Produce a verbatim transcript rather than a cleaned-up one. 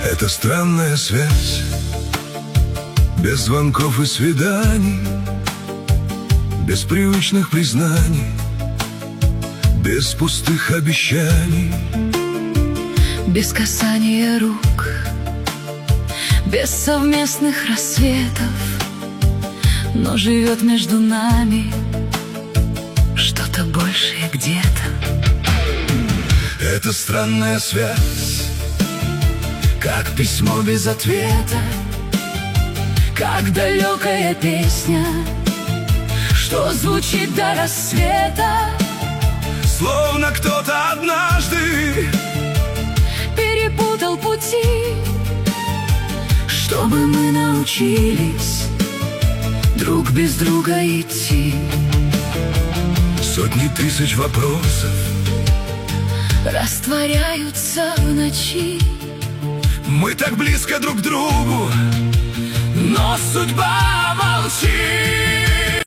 Это странная связь, без звонков и свиданий, без привычных признаний, без пустых обещаний, без касания рук, без совместных рассветов. Но живет между нами что-то большее где-то. Это странная связь, как письмо без ответа, как далекая песня, что звучит до рассвета. Словно кто-то однажды перепутал пути, чтобы мы научились друг без друга идти. Сотни тысяч вопросов растворяются в ночи. Мы так близко друг к другу, но судьба молчит.